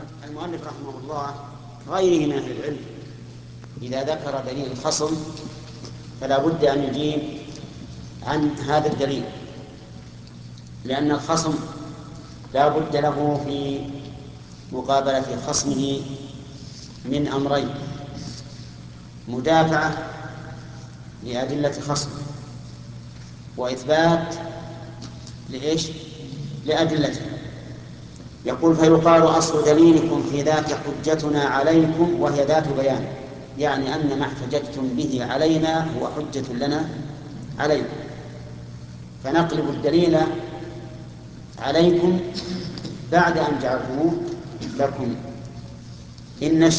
المؤلف رحمه الله غيره من أهل العلم إذا ذكر دليل الخصم فلا بد أن يجيب عن هذا الدليل، لأن الخصم لا بد له في مقابلة خصمه من أمرين: مدافعة لأدلة خصمه، وإثبات لأدلته. يقول: فيقال أصل دليلكم في ذاك حجتنا عليكم وهي ذات بيان، يعني أن ما احتججتم به علينا هو حجة لنا عليكم، فنقلب الدليل عليكم بعد أن جعلتموه لكم. إن